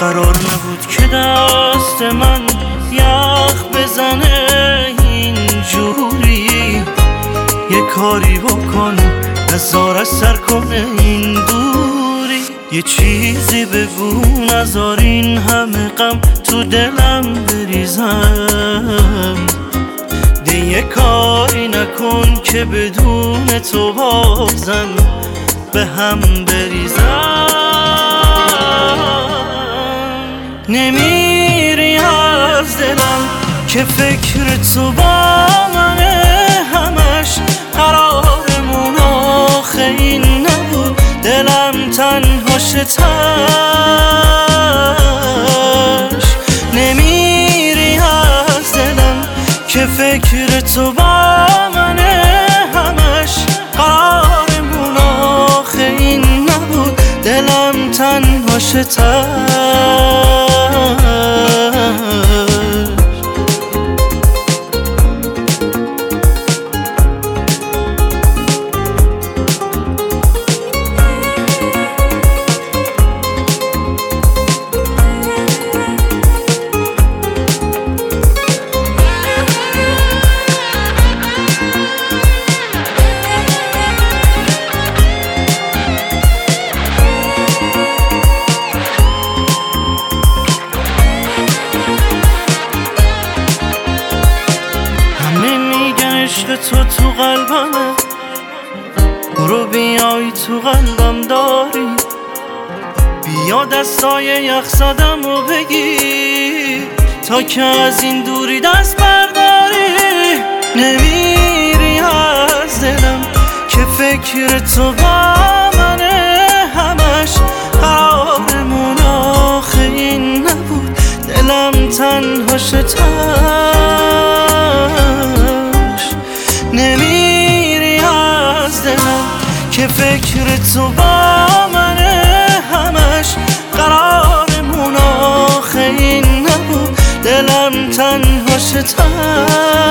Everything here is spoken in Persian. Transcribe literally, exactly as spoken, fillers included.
قرار نبود که دست من یخ بزنه اینجوری. یه کاری بکن نزار سر کنه این دوری. یه چیزی بگو نزار این همه غم تو دلم بریزم. ده یه کاری نکن که بدون تو بازم به هم بریزم. نمیری از دلم که فکر تو با منه همش. قرارمون آخه این نبود دلم تنها شتش. نمیری از دلم که فکر تو با منه همش. قرارمون آخه این نبود دلم تنها شتش. عشق تو تو قلبمه، برو بیای تو قلبم داری. بیا دستای یخ زدم و بگی تا که از این دوری دست برداری. نمیری از دلم که فکر تو با منه همش. قرارمون آخه این نبود دلم تنها شتش. نمیری از دلم که فکر تو با منه همش. قرارمون آخه این نبود دلم تنها شتش.